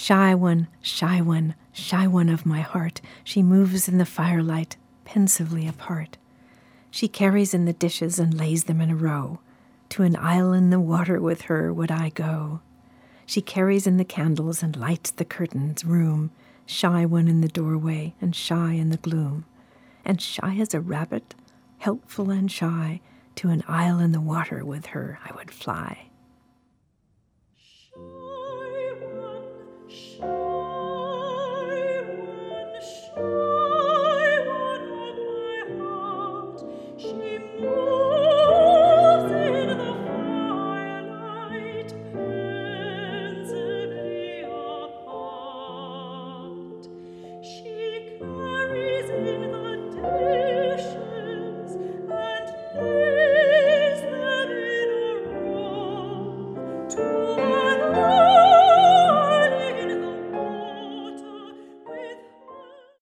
Shy one, shy one, shy one of my heart, she moves in the firelight, pensively apart. She carries in the dishes and lays them in a row. To an isle in the water with her would I go. She carries in the candles and lights the curtains' room, shy one in the doorway and shy in the gloom. And shy as a rabbit, helpful and shy, to an isle in the water with her I would fly.